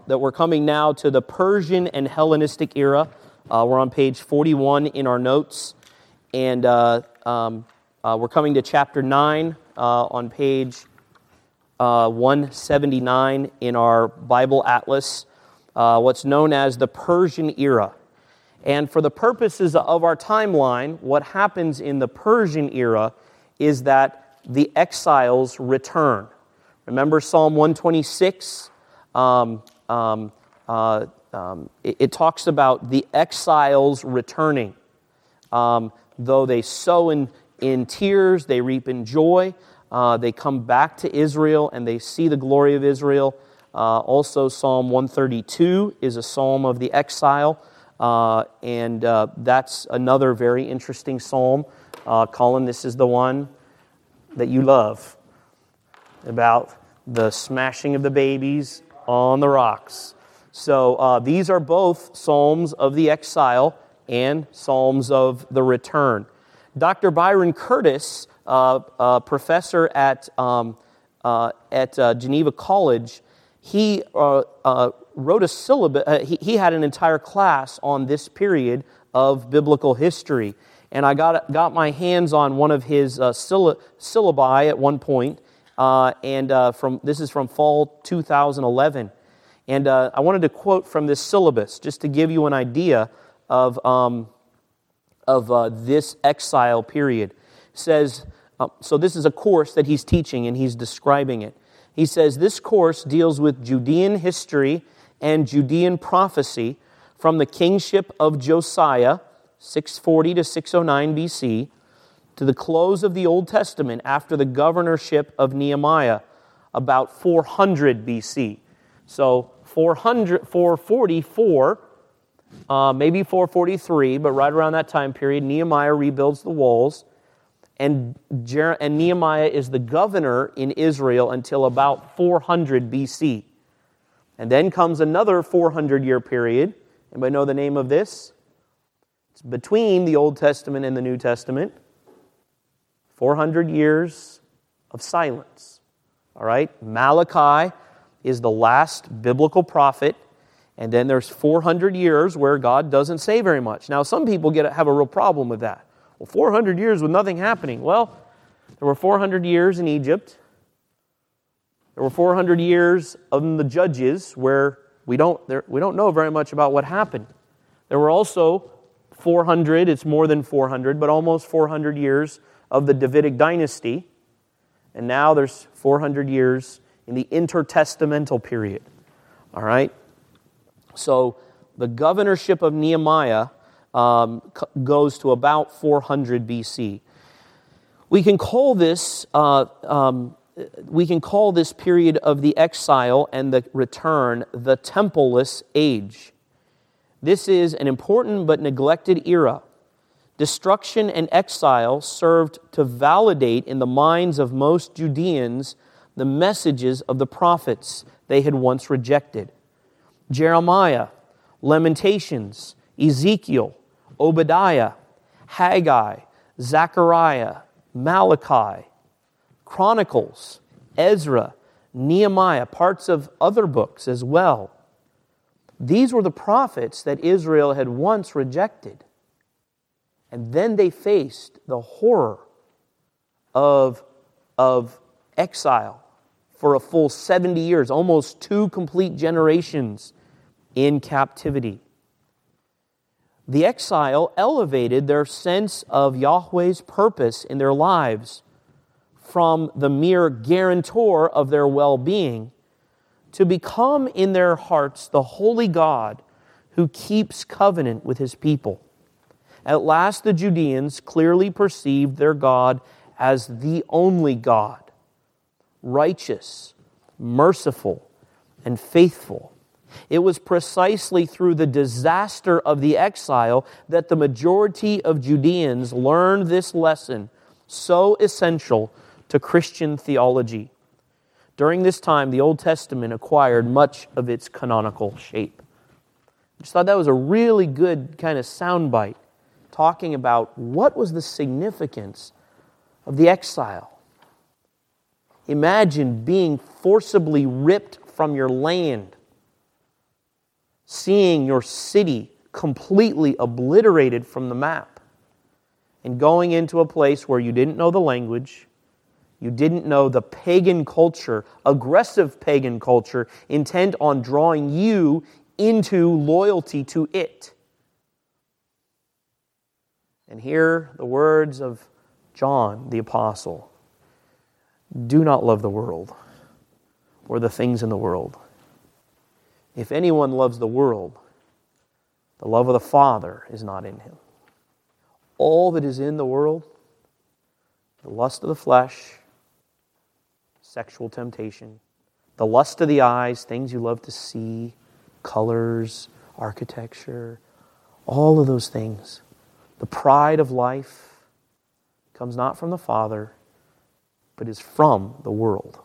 that we're coming now to the Persian and Hellenistic era. We're on page 41 in our notes, and we're coming to chapter 9 on page 179 in our Bible Atlas, what's known as the Persian era. And for the purposes of our timeline, what happens in the Persian era is that the exiles return. Remember Psalm 126? It talks about the exiles returning. Though they sow in tears, they reap in joy. They come back to Israel and they see the glory of Israel. Also, Psalm 132 is a psalm of the exile. And that's another very interesting psalm. Colin, this is the one that you love, about the smashing of the babies on the rocks. So these are both psalms of the exile and psalms of the return. Dr. Byron Curtis, a professor at Geneva College, he wrote a syllabus. He had an entire class on this period of biblical history, and I got my hands on one of his syllabi at one point, and this is from fall 2011, and I wanted to quote from this syllabus just to give you an idea of this exile period. It says, so this is a course that he's teaching, and he's describing it. He says, this course deals with Judean history and Judean prophecy from the kingship of Josiah, 640 to 609 BC, to the close of the Old Testament after the governorship of Nehemiah, about 400 BC. So 444, maybe 443, but right around that time period, Nehemiah rebuilds the walls, and Nehemiah is the governor in Israel until about 400 BC. And then comes another 400-year period. Anybody know the name of this? It's between the Old Testament and the New Testament. 400 years of silence. All right? Malachi is the last biblical prophet, and then there's 400 years where God doesn't say very much. Now, some people have a real problem with that. Well, 400 years with nothing happening. Well, there were 400 years in Egypt. There were 400 years of the Judges where we don't know very much about what happened. There were also 400, it's more than 400, but almost 400 years of the Davidic dynasty. And now there's 400 years in the intertestamental period. All right? So the governorship of Nehemiah goes to about 400 BC. We can call this period of the exile and the return the templeless age. This is an important but neglected era. Destruction and exile served to validate in the minds of most Judeans the messages of the prophets they had once rejected. Jeremiah, Lamentations, Ezekiel, Obadiah, Haggai, Zechariah, Malachi, Chronicles, Ezra, Nehemiah, parts of other books as well. These were the prophets that Israel had once rejected. And then they faced the horror of exile for a full 70 years, almost 2 complete generations in captivity. The exile elevated their sense of Yahweh's purpose in their lives from the mere guarantor of their well-being to become in their hearts the holy God who keeps covenant with His people. At last the Judeans clearly perceived their God as the only God, righteous, merciful, and faithful. It was precisely through the disaster of the exile that the majority of Judeans learned this lesson so essential to Christian theology. During this time, the Old Testament acquired much of its canonical shape. I just thought that was a really good kind of soundbite, talking about what was the significance of the exile. Imagine being forcibly ripped from your land, seeing your city completely obliterated from the map, and going into a place where you didn't know the language, you didn't know the pagan culture, aggressive pagan culture, intent on drawing you into loyalty to it. And hear the words of John the Apostle. Do not love the world or the things in the world. If anyone loves the world, the love of the Father is not in him. All that is in the world, the lust of the flesh, sexual temptation, the lust of the eyes, things you love to see, colors, architecture, all of those things. The pride of life comes not from the Father, but is from the world.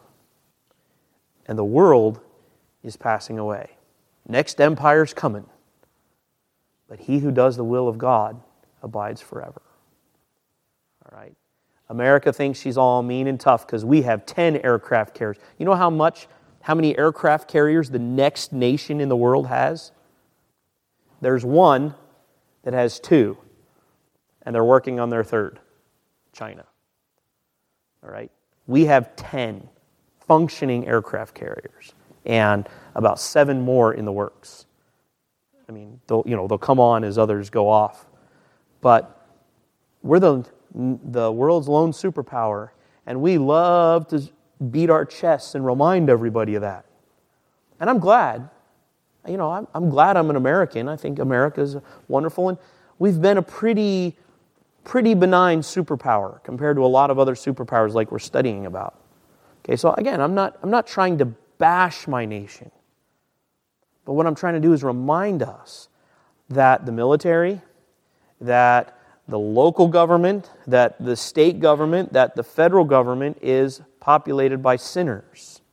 And the world is passing away. Next empire's coming. But he who does the will of God abides forever. All right. America thinks she's all mean and tough because we have 10 aircraft carriers. You know how many aircraft carriers the next nation in the world has? There's one that has 2, and they're working on their 3rd, China. All right? We have 10 functioning aircraft carriers and about 7 more in the works. I mean, they'll come on as others go off. But we're the world's lone superpower, and we love to beat our chests and remind everybody of that. And I'm glad. I'm glad I'm an American. I think America's wonderful, and we've been a pretty benign superpower compared to a lot of other superpowers like we're studying about. Okay, so again, I'm not trying to bash my nation. But what I'm trying to do is remind us that the military, that the local government, that the state government, that the federal government is populated by sinners.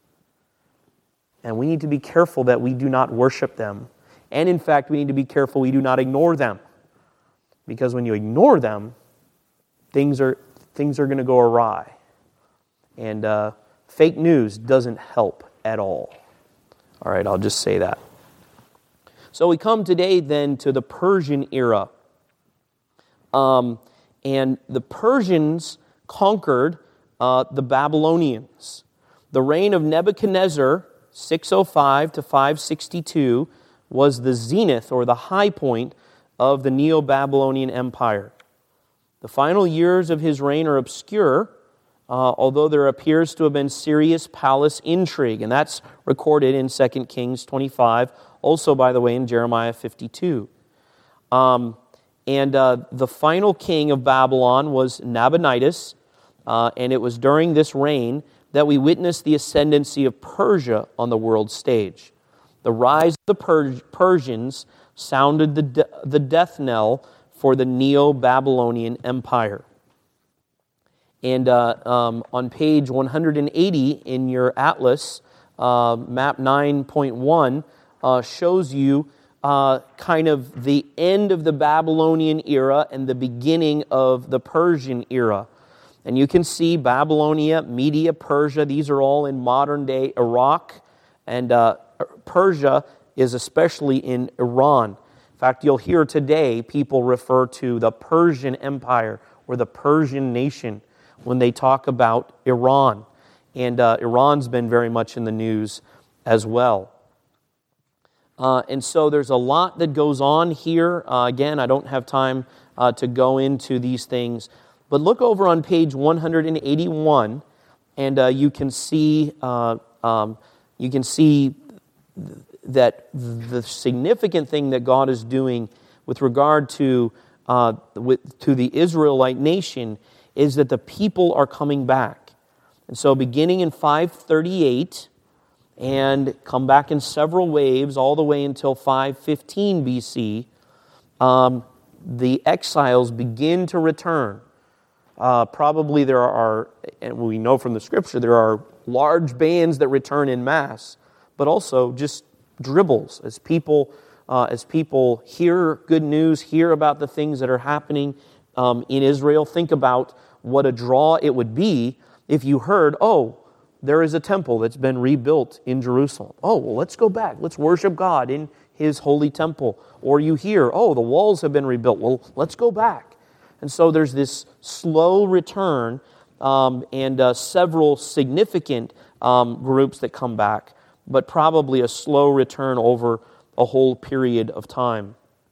And we need to be careful that we do not worship them. And in fact, we need to be careful we do not ignore them. Because when you ignore them, things are going to go awry. And fake news doesn't help at all. All right, I'll just say that. So we come today then to the Persian era. And the Persians conquered the Babylonians. The reign of Nebuchadnezzar, 605 to 562, was the zenith or the high point of the Neo-Babylonian Empire. The final years of his reign are obscure, although there appears to have been serious palace intrigue, and that's recorded in 2 Kings 25, also, by the way, in Jeremiah 52. And the final king of Babylon was Nabonidus, and it was during this reign that we witnessed the ascendancy of Persia on the world stage. The rise of the Persians sounded the death knell for the Neo-Babylonian Empire. And on page 180 in your atlas, map 9.1 shows you kind of the end of the Babylonian era and the beginning of the Persian era. And you can see Babylonia, Media, Persia, these are all in modern-day Iraq, and Persia is especially in Iran. In fact, you'll hear today people refer to the Persian Empire or the Persian nation when they talk about Iran. And Iran's been very much in the news as well. And so there's a lot that goes on here. Again, I don't have time to go into these things. But look over on page 181, and you can see that the significant thing that God is doing with regard to the Israelite nation is that the people are coming back. And so beginning in 538 and come back in several waves all the way until 515 BC, the exiles begin to return. Probably there are, and we know from the Scripture, there are large bands that return in mass, but also just dribbles as people hear good news, hear about the things that are happening in Israel. Think about what a draw it would be if you heard, there is a temple that's been rebuilt in Jerusalem. Oh, well, let's go back. Let's worship God in His holy temple. Or you hear, oh, the walls have been rebuilt. Well, let's go back. And so there's this slow return and several significant groups that come back, but probably a slow return over a whole period of time.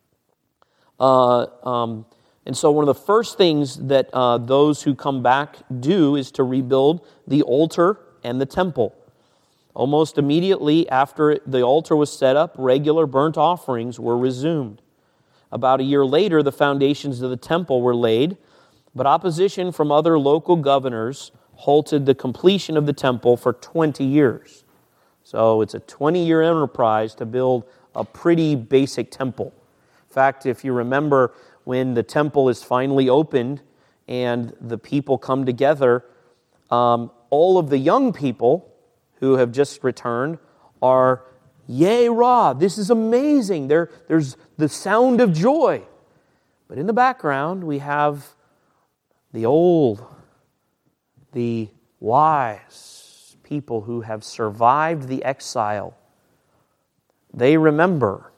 And so one of the first things that those who come back do is to rebuild the altar and the temple. Almost immediately after the altar was set up, regular burnt offerings were resumed. About a year later, the foundations of the temple were laid, but opposition from other local governors halted the completion of the temple for 20 years. So it's a 20-year enterprise to build a pretty basic temple. In fact, if you remember, when the temple is finally opened and the people come together, all of the young people who have just returned are, yay, rah, this is amazing. There's the sound of joy. But in the background, we have the old, the wise people who have survived the exile. They remember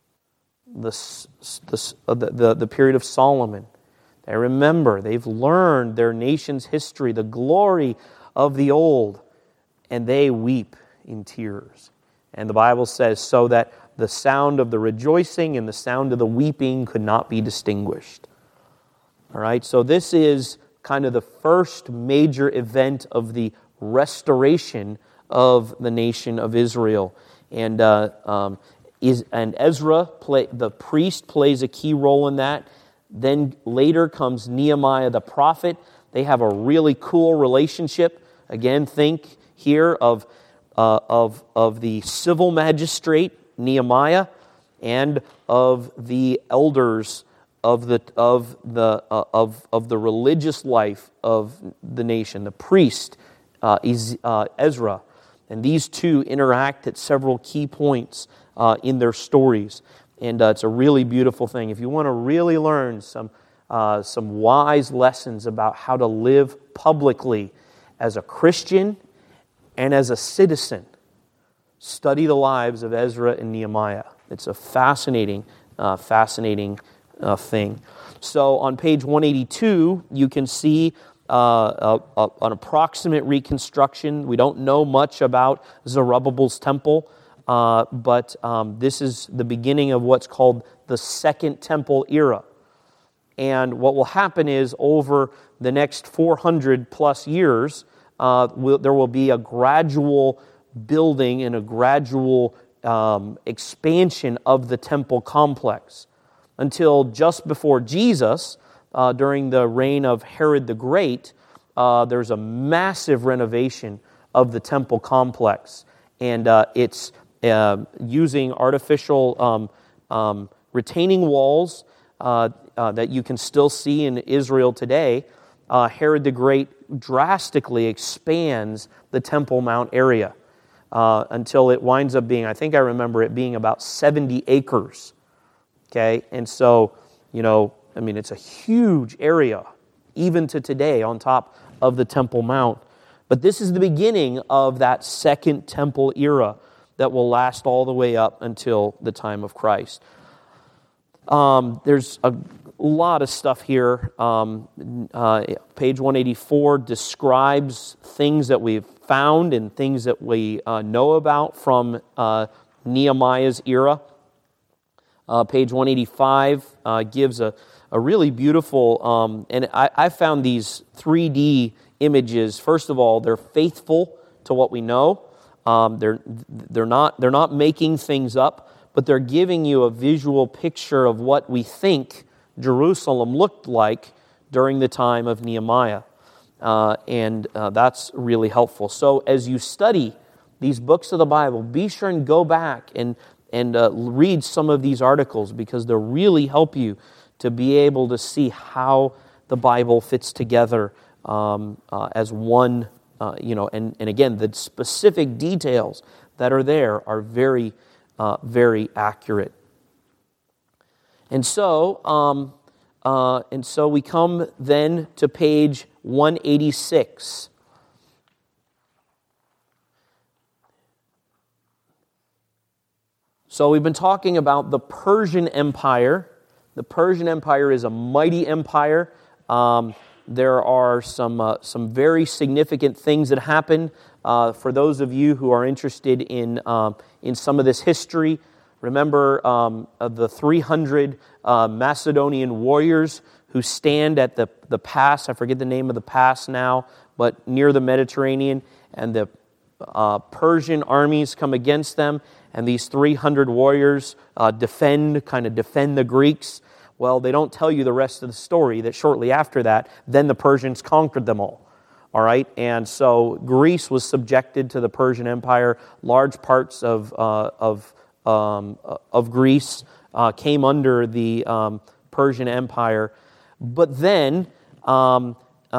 the period of Solomon. They remember, they've learned their nation's history, the glory of the old, and they weep in tears. And the Bible says, so that the sound of the rejoicing and the sound of the weeping could not be distinguished. All right, so this is kind of the first major event of the restoration of the nation of Israel. And Ezra, the priest, plays a key role in that. Then later comes Nehemiah the prophet. They have a really cool relationship. Again, think here of the civil magistrate Nehemiah and of the elders of the religious life of the nation, the priest Ezra. And these two interact at several key points in their stories. And it's a really beautiful thing. If you want to really learn some wise lessons about how to live publicly as a Christian and as a citizen, study the lives of Ezra and Nehemiah. It's a fascinating thing. So on page 182, you can see an approximate reconstruction. We don't know much about Zerubbabel's temple, but this is the beginning of what's called the Second Temple era. And what will happen is over the next 400 plus years, there will be a gradual building and a gradual expansion of the temple complex until just before Jesus, during the reign of Herod the Great, there's a massive renovation of the temple complex. And it's using artificial retaining walls that you can still see in Israel today. Herod the Great drastically expands the Temple Mount area until it winds up being, I think I remember it being about 70 acres. Okay, and so, it's a huge area, even to today, on top of the Temple Mount. But this is the beginning of that Second Temple era that will last all the way up until the time of Christ. There's a lot of stuff here. Page 184 describes things that we've found and things that we know about from Nehemiah's era. Page 185 gives a really beautiful, and I found these 3D images. First of all, they're faithful to what we know. They're not making things up, but they're giving you a visual picture of what we think Jerusalem looked like during the time of Nehemiah. And that's really helpful. So as you study these books of the Bible, be sure and go back and read some of these articles, because they'll really help you to be able to see how the Bible fits together as one, and again, the specific details that are there are very, very accurate. And so we come then to page 186. So we've been talking about the Persian Empire. The Persian Empire is a mighty empire. There are some very significant things that happen. For those of you who are interested in some of this history, remember the 300 Macedonian warriors who stand at the pass. I forget the name of the pass now, but near the Mediterranean, and the Persian armies come against them, and these 300 warriors defend the Greeks. Well, they don't tell you the rest of the story, that shortly after that, then the Persians conquered them all. All right, and so Greece was subjected to the Persian Empire. Large parts of Greece came under the Persian Empire. But then, in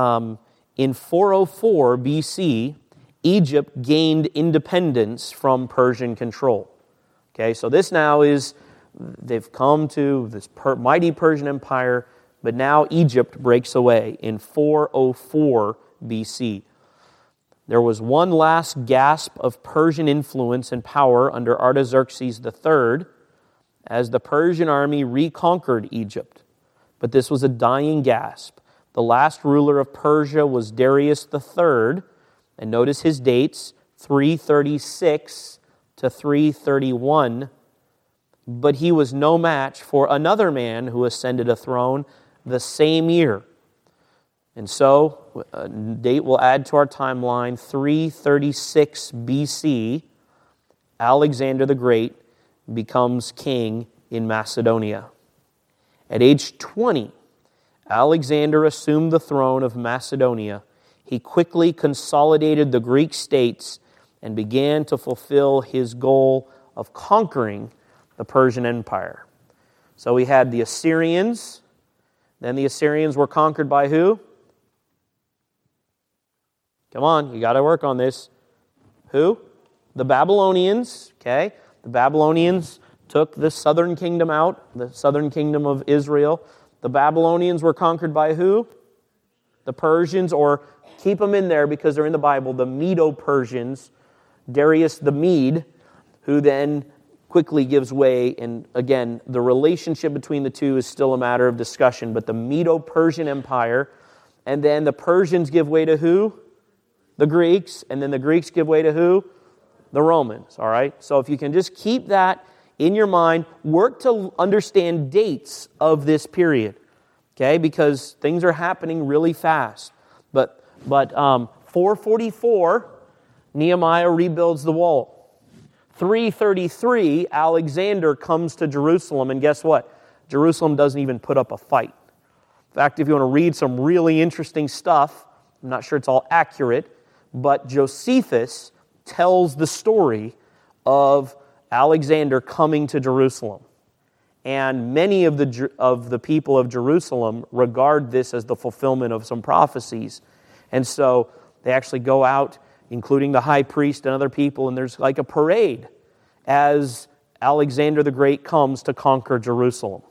404 BC, Egypt gained independence from Persian control. Okay, so this now is, they've come to this mighty Persian Empire, but now Egypt breaks away in 404 BC. There was one last gasp of Persian influence and power under Artaxerxes III as the Persian army reconquered Egypt. But this was a dying gasp. The last ruler of Persia was Darius III, and notice his dates, 336 to 331. But he was no match for another man who ascended a throne the same year. And so, a date we'll add to our timeline, 336 BC, Alexander the Great becomes king in Macedonia. At age 20, Alexander assumed the throne of Macedonia. He quickly consolidated the Greek states and began to fulfill his goal of conquering the Persian Empire. So we had the Assyrians. Then the Assyrians were conquered by who? Come on, you got to work on this. Who? The Babylonians, okay? The Babylonians took the southern kingdom out, the southern kingdom of Israel. The Babylonians were conquered by who? The Persians, or keep them in there because they're in the Bible, the Medo-Persians, Darius the Mede, who then quickly gives way, and again, the relationship between the two is still a matter of discussion, but the Medo-Persian Empire, and then the Persians give way to who? The Greeks, and then the Greeks give way to who? The Romans, all right? So if you can just keep that in your mind, work to understand dates of this period, okay? Because things are happening really fast. But 444, Nehemiah rebuilds the wall. 333, Alexander comes to Jerusalem, and guess what? Jerusalem doesn't even put up a fight. In fact, if you want to read some really interesting stuff, I'm not sure it's all accurate, but Josephus tells the story of Alexander coming to Jerusalem. And many of the people of Jerusalem regard this as the fulfillment of some prophecies. And so they actually go out, including the high priest and other people, and there's like a parade as Alexander the Great comes to conquer Jerusalem.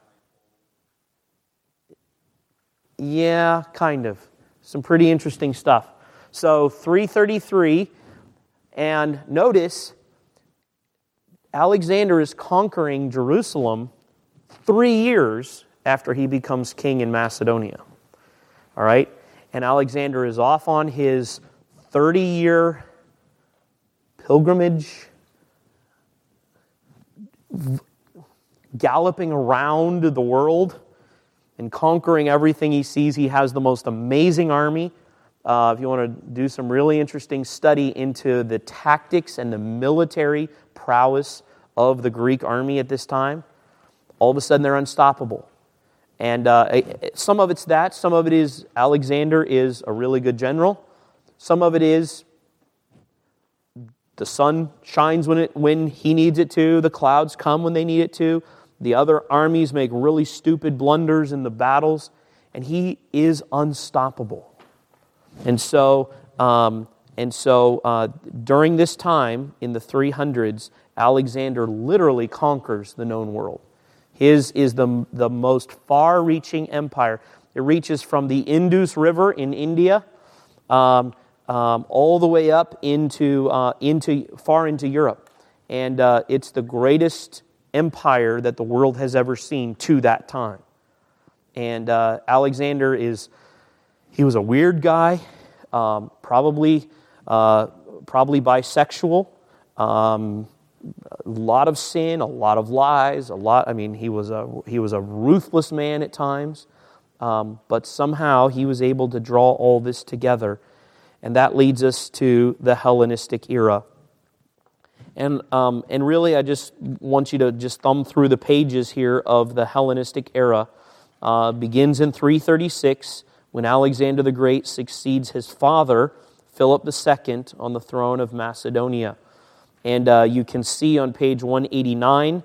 Yeah, kind of. Some pretty interesting stuff. So 333, and notice Alexander is conquering Jerusalem 3 years after he becomes king in Macedonia. All right? And Alexander is off on his 30-year pilgrimage, galloping around the world and conquering everything he sees. He has the most amazing army. If you want to do some really interesting study into the tactics and the military prowess of the Greek army at this time, all of a sudden they're unstoppable. And some of it's that. Some of it is Alexander is a really good general. Some of it is the sun shines when he needs it to. The clouds come when they need it to. The other armies make really stupid blunders in the battles. And he is unstoppable. And so during this time, in the 300s, Alexander literally conquers the known world. His is the most far-reaching empire. It reaches from the Indus River in India all the way up into far into Europe. and it's the greatest empire that the world has ever seen to that time. And Alexander he was a weird guy, probably bisexual, a lot of sin, a lot of lies, he was a ruthless man at times, but somehow he was able to draw all this together, and that leads us to the Hellenistic era. And really, I just want you to just thumb through the pages here of the Hellenistic era. Begins in 336, when Alexander the Great succeeds his father, Philip II, on the throne of Macedonia. And you can see on page 189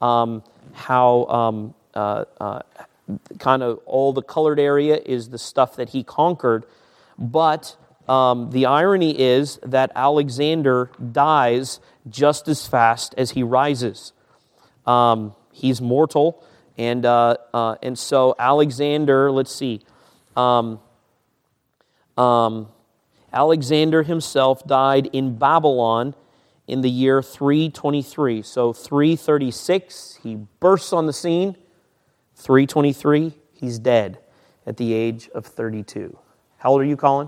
how kind of all the colored area is the stuff that he conquered. But the irony is that Alexander dies just as fast as he rises. He's mortal, and so Alexander, let's see, Alexander himself died in Babylon in the year 323. So 336, he bursts on the scene. 323, he's dead at the age of 32. How old are you, Colin?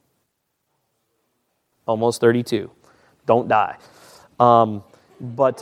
Almost 32. Don't die. But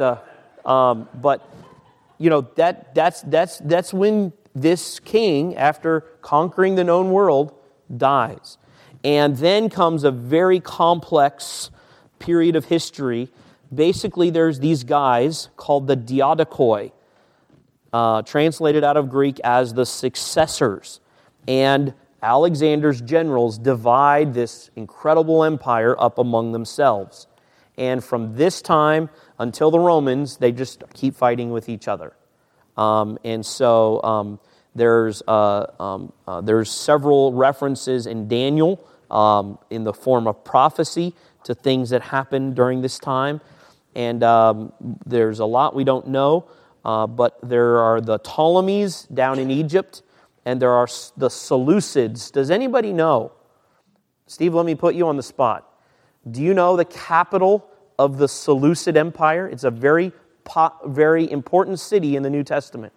you know, that's when this king, after conquering the known world, dies. And then comes a very complex period of history. Basically, there's these guys called the Diadochoi, translated out of Greek as the successors. And Alexander's generals divide this incredible empire up among themselves. And from this time until the Romans, they just keep fighting with each other. And so there's several references in Daniel in the form of prophecy to things that happened during this time. And there's a lot we don't know, but there are the Ptolemies down in Egypt, and there are the Seleucids. Does anybody know? Steve, let me put you on the spot. Do you know the capital of the Seleucid Empire? It's a very important city in the New Testament.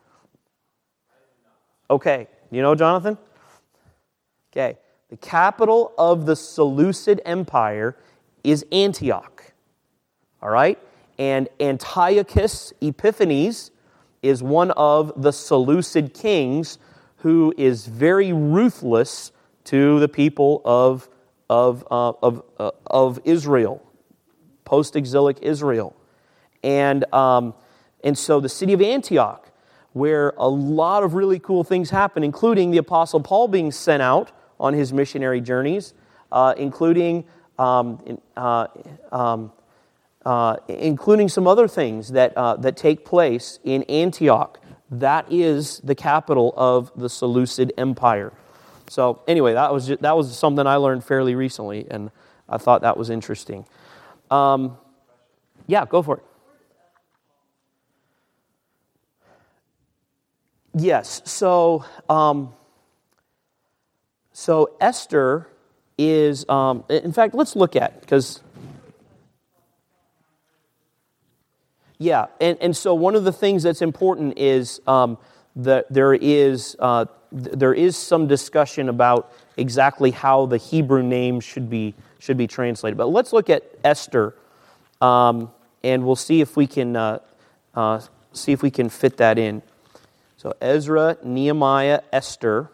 Okay. You know, Jonathan? Okay. The capital of the Seleucid Empire is Antioch. All right? And Antiochus Epiphanes is one of the Seleucid kings who is very ruthless to the people of Israel, post-exilic Israel. And so the city of Antioch, where a lot of really cool things happen, including the Apostle Paul being sent out on his missionary journeys, including some other things that take place in Antioch. That is the capital of the Seleucid Empire. So anyway, that was something I learned fairly recently, and I thought that was interesting. Yeah, go for it. Yes, so Esther is, in fact, let's look at, because, yeah, and so one of the things that's important is that there is some discussion about exactly how the Hebrew name should be translated. But let's look at Esther, and we'll see if we can fit that in. So Ezra, Nehemiah, Esther.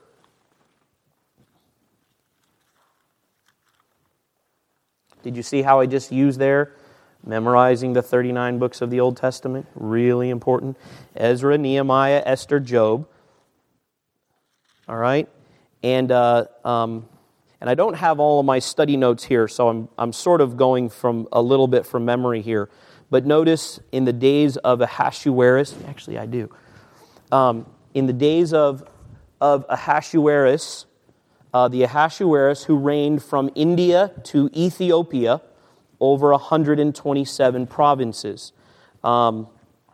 Did you see how I just used there? Memorizing the 39 books of the Old Testament, really important. Ezra, Nehemiah, Esther, Job. All right, and I don't have all of my study notes here, so I'm sort of going from a little bit from memory here. But notice in the days of Ahasuerus, actually I do. In the days of Ahasuerus, the Ahasuerus who reigned from India to Ethiopia, over 127 provinces, so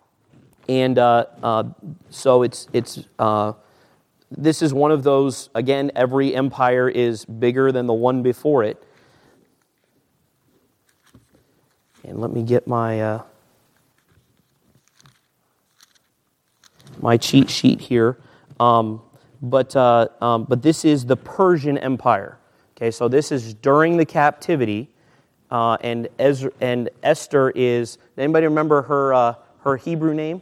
this is one of those. Again, every empire is bigger than the one before it. And let me get my my cheat sheet here. But this is the Persian Empire. Okay, so this is during the captivity, and Esther is. Anybody remember her Hebrew name?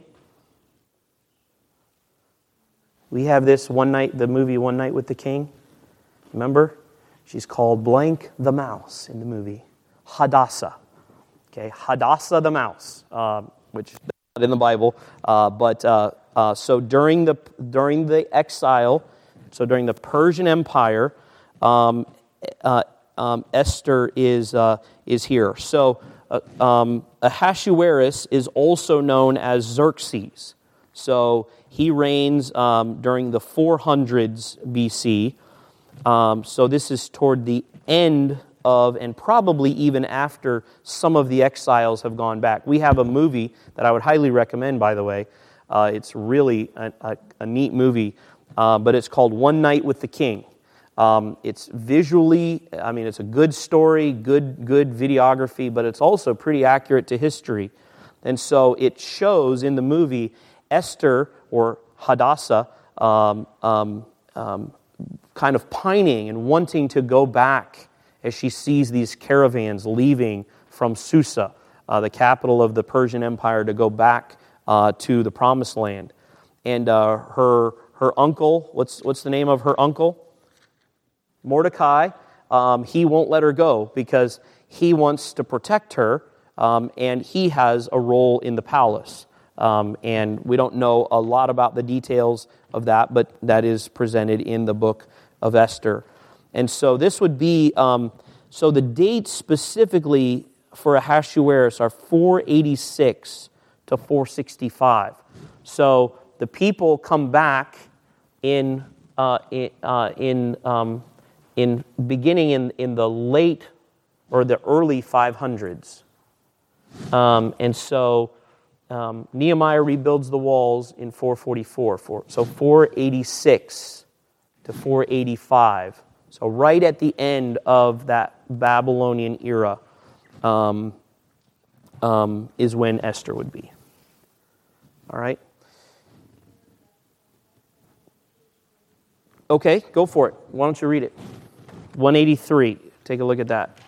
We have this the movie One Night with the King. Remember? She's called blank the mouse in the movie. Hadassah. Okay, Hadassah the mouse, which is not in the Bible. So during the exile, so during the Persian Empire, Esther is here. So Ahasuerus is also known as Xerxes. So he reigns during the 400s BC. So this is toward the end of, and probably even after some of the exiles have gone back. We have a movie that I would highly recommend, by the way. It's really a neat movie, but it's called One Night with the King. It's visually, it's a good story, good videography, but it's also pretty accurate to history. And so it shows in the movie Esther, or Hadassah, kind of pining and wanting to go back as she sees these caravans leaving from Susa, the capital of the Persian Empire, to go back to the Promised Land. And her uncle, what's the name of her uncle? Mordecai. He won't let her go because he wants to protect her, and he has a role in the palace. And we don't know a lot about the details of that, but that is presented in the book of Esther. And so this would be, so the dates specifically for Ahasuerus are 486 to 465. So the people come back in beginning in the late or the early 500s. And so Nehemiah rebuilds the walls in 444. So 486 to 485. So right at the end of that Babylonian era is when Esther would be. All right? Okay, go for it. Why don't you read it? 183. Take a look at that.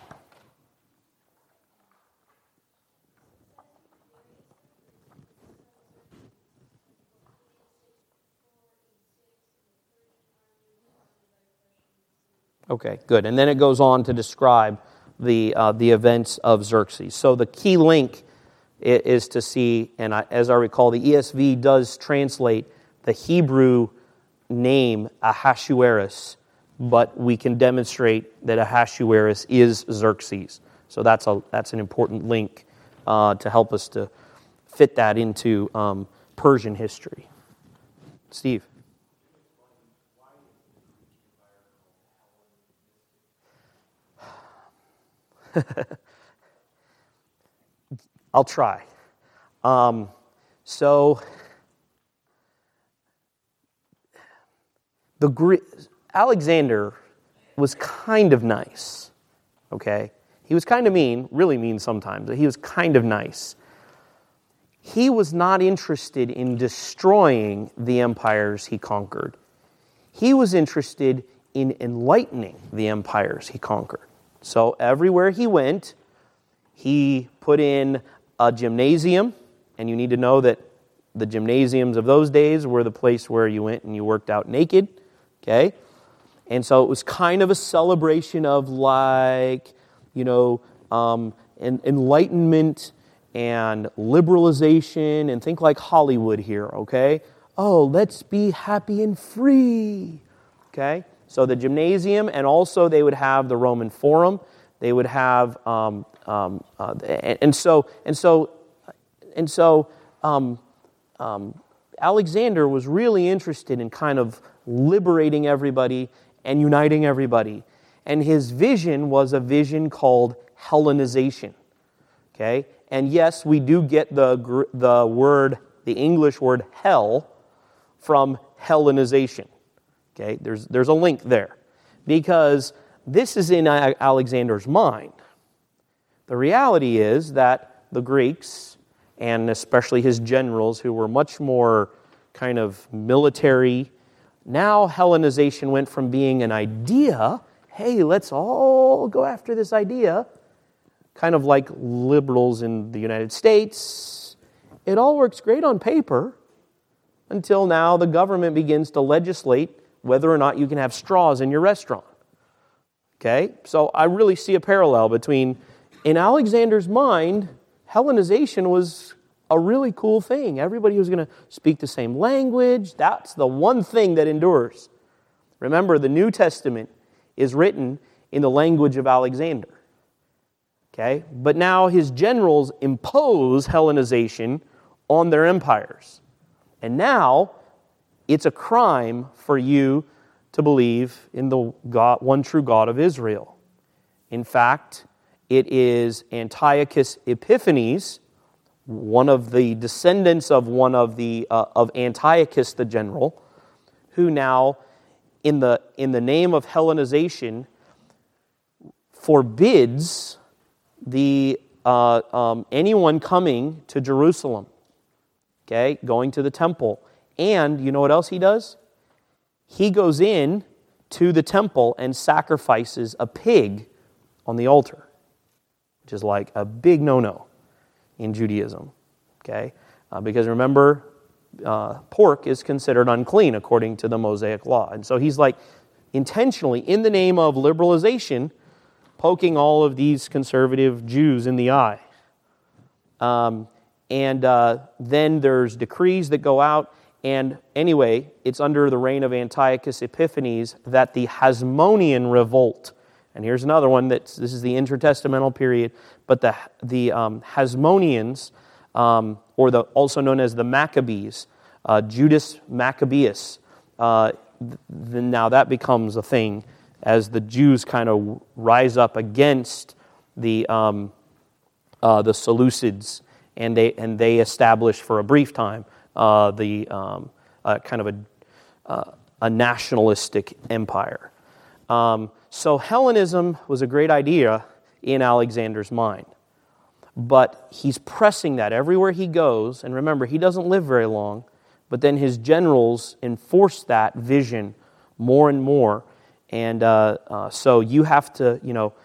Okay, good. And then it goes on to describe the events of Xerxes. So the key link is to see, and as I recall, the ESV does translate the Hebrew name Ahasuerus, but we can demonstrate that Ahasuerus is Xerxes. So that's an important link to help us to fit that into Persian history. Steve. I'll try. So Alexander was kind of nice, okay? He was kind of mean, really mean sometimes, but he was kind of nice. He was not interested in destroying the empires he conquered. He was interested in enlightening the empires he conquered. So everywhere he went, he put in a gymnasium, and you need to know that the gymnasiums of those days were the place where you went and you worked out naked, okay? And so it was kind of a celebration of enlightenment and liberalization, and think like Hollywood here, okay? Oh, let's be happy and free, okay? So the gymnasium, and also they would have the Roman Forum. They would have, Alexander was really interested in kind of liberating everybody and uniting everybody. And his vision was a vision called Hellenization. Okay? And yes, we do get the English word hell from Hellenization. Okay? There's a link there. Because this is in Alexander's mind. The reality is that the Greeks, and especially his generals, who were much more kind of military. Now Hellenization went from being an idea, hey, let's all go after this idea, kind of like liberals in the United States. It all works great on paper until now the government begins to legislate whether or not you can have straws in your restaurant. Okay? So I really see a parallel between, in Alexander's mind, Hellenization was a really cool thing. Everybody was going to speak the same language. That's the one thing that endures. Remember, the New Testament is written in the language of Alexander. Okay? But now his generals impose Hellenization on their empires. And now it's a crime for you to believe in the God, one true God of Israel. In fact, it is Antiochus Epiphanes, one of the descendants of of Antiochus the general, who now, in the name of Hellenization, forbids anyone coming to Jerusalem, okay, going to the temple. And you know what else he does? He goes in to the temple and sacrifices a pig on the altar, which is like a big no-no in Judaism, okay? Because remember, pork is considered unclean according to the Mosaic law. And so he's like intentionally, in the name of liberalization, poking all of these conservative Jews in the eye. And then there's decrees that go out. And anyway, it's under the reign of Antiochus Epiphanes that the Hasmonean revolt, and here's another one, this is the intertestamental period, but the Hasmoneans, also known as the Maccabees, Judas Maccabeus, now that becomes a thing as the Jews kind of rise up against the Seleucids, and they establish for a brief time kind of a nationalistic empire. So Hellenism was a great idea in Alexander's mind. But he's pressing that everywhere he goes. And remember, he doesn't live very long. But then his generals enforce that vision more and more. And so you have to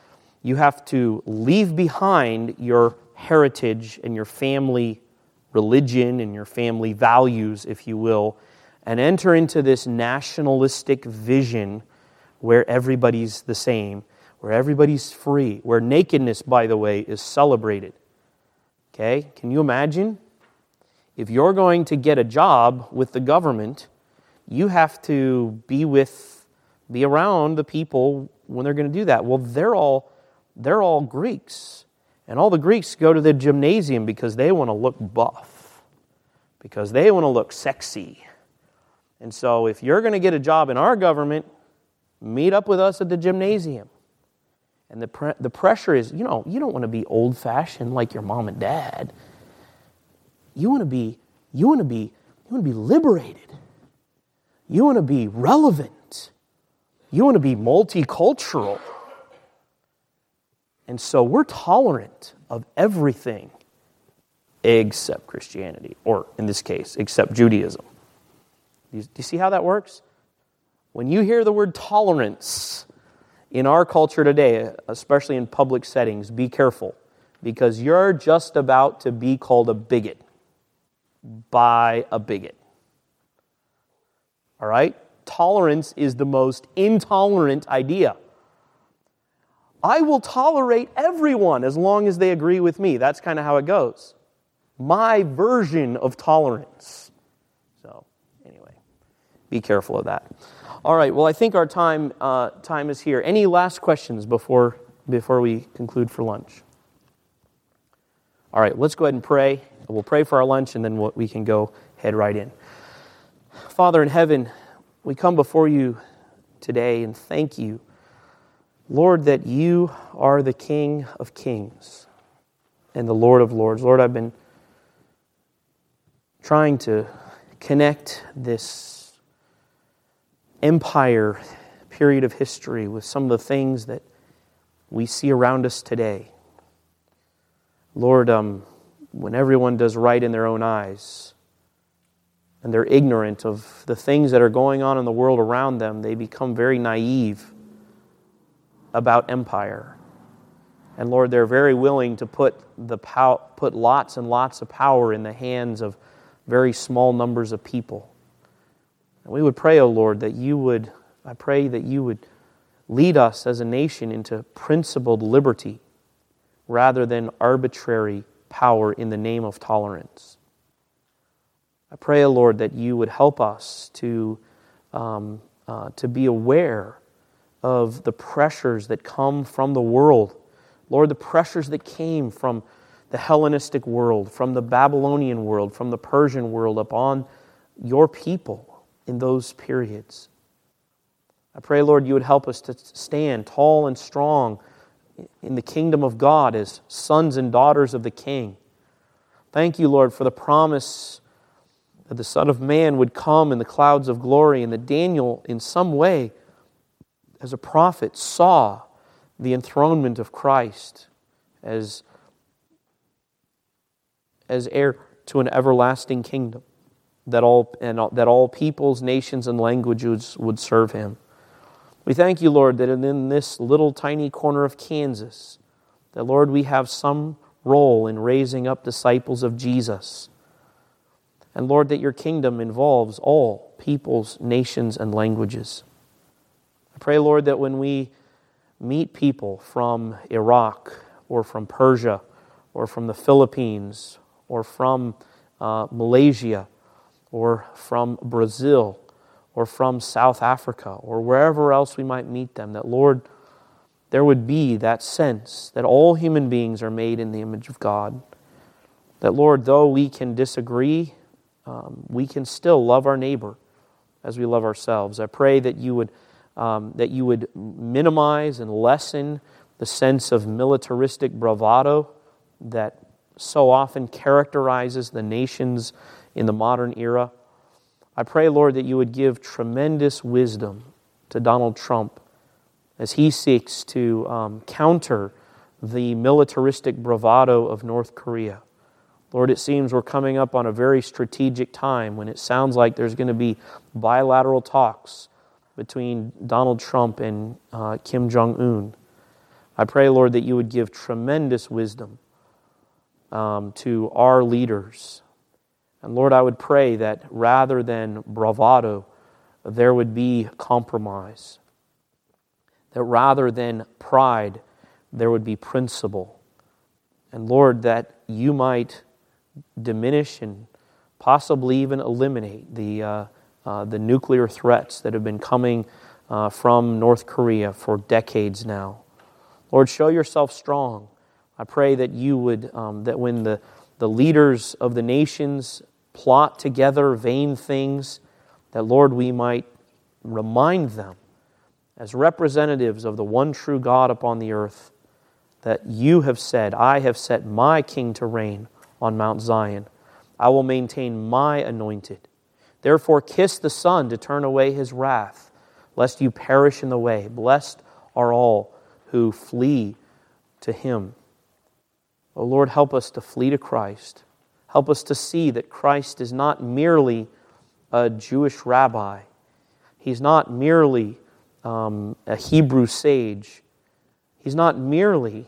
leave behind your heritage and your family religion and your family values, if you will, and enter into this nationalistic vision where everybody's the same, where everybody's free, where nakedness, by the way, is celebrated. Okay? Can you imagine? If you're going to get a job with the government, you have to be around the people when they're going to do that. Well, they're all Greeks. And all the Greeks go to the gymnasium because they want to look buff, because they want to look sexy. And so if you're going to get a job in our government, meet up with us at the gymnasium. And the pressure is, you don't want to be old-fashioned like your mom and dad. You want to be liberated. You want to be relevant. You want to be multicultural. And so we're tolerant of everything except Christianity, or in this case, except Judaism. Do you see how that works? When you hear the word tolerance in our culture today, especially in public settings, be careful, because you're just about to be called a bigot by a bigot. All right? Tolerance is the most intolerant idea. I will tolerate everyone as long as they agree with me. That's kind of how it goes. My version of tolerance. So, anyway, be careful of that. All right, well, I think our time is here. Any last questions before we conclude for lunch? All right, let's go ahead and pray. We'll pray for our lunch, and then we can go head right in. Father in heaven, we come before you today and thank you, Lord, that you are the King of kings and the Lord of lords. Lord, I've been trying to connect this empire period of history with some of the things that we see around us today. Lord, when everyone does right in their own eyes, and they're ignorant of the things that are going on in the world around them. They become very naive about empire. And Lord, they're very willing to put lots and lots of power in the hands of very small numbers of people. And we would pray, O Lord, I pray that you would lead us as a nation into principled liberty rather than arbitrary power in the name of tolerance. I pray, O Lord, that you would help us to be aware of the pressures that come from the world. Lord, the pressures that came from the Hellenistic world, from the Babylonian world, from the Persian world upon your people in those periods. I pray, Lord, you would help us to stand tall and strong in the kingdom of God as sons and daughters of the King. Thank you, Lord, for the promise that the Son of Man would come in the clouds of glory, and that Daniel, in some way, as a prophet, saw the enthronement of Christ as heir to an everlasting kingdom, that all peoples, nations, and languages would serve him. We thank you, Lord, that in this little tiny corner of Kansas, that, Lord, we have some role in raising up disciples of Jesus. And, Lord, that your kingdom involves all peoples, nations, and languages. I pray, Lord, that when we meet people from Iraq or from Persia or from the Philippines or from Malaysia or from Brazil or from South Africa or wherever else we might meet them, that, Lord, there would be that sense that all human beings are made in the image of God. That, Lord, though we can disagree, we can still love our neighbor as we love ourselves. I pray that you would minimize and lessen the sense of militaristic bravado that so often characterizes the nations in the modern era. I pray, Lord, that you would give tremendous wisdom to Donald Trump as he seeks to counter the militaristic bravado of North Korea. Lord, it seems we're coming up on a very strategic time when it sounds like there's going to be bilateral talks between Donald Trump and Kim Jong-un. I pray, Lord, that you would give tremendous wisdom to our leaders. And Lord, I would pray that rather than bravado, there would be compromise. That rather than pride, there would be principle. And Lord, that you might diminish and possibly even eliminate the nuclear threats that have been coming from North Korea for decades now. Lord, show yourself strong. I pray that you would, that when the leaders of the nations plot together vain things, that, Lord, we might remind them as representatives of the one true God upon the earth that you have said, I have set my king to reign on Mount Zion. I will maintain my anointed. Therefore kiss the Son to turn away his wrath, lest you perish in the way. Blessed are all who flee to him. O Lord, help us to flee to Christ. Help us to see that Christ is not merely a Jewish rabbi. He's not merely a Hebrew sage. He's not merely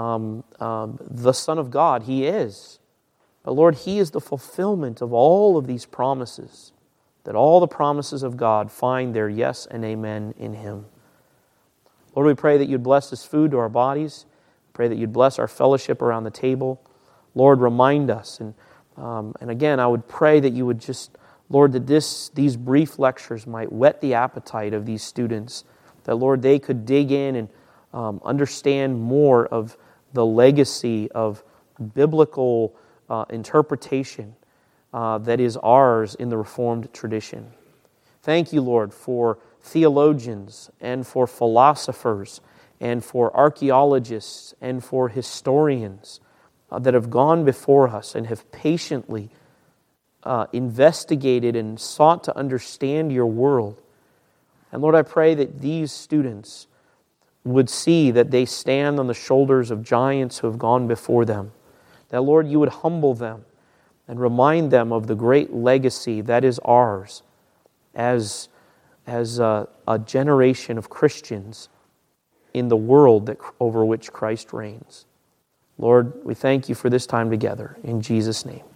the Son of God. He is. But Lord, He is the fulfillment of all of these promises, that all the promises of God find their yes and amen in Him. Lord, we pray that you'd bless this food to our bodies. Pray that you'd bless our fellowship around the table. Lord, remind us. And again, I would pray that you would just, Lord, that these brief lectures might whet the appetite of these students. That, Lord, they could dig in and understand more of the legacy of biblical interpretation that is ours in the Reformed tradition. Thank you, Lord, for theologians and for philosophers and for archaeologists and for historians that have gone before us and have patiently investigated and sought to understand your world. And Lord, I pray that these students would see that they stand on the shoulders of giants who have gone before them. That, Lord, you would humble them and remind them of the great legacy that is ours as a generation of Christians in the world over which Christ reigns. Lord, we thank you for this time together. In Jesus' name.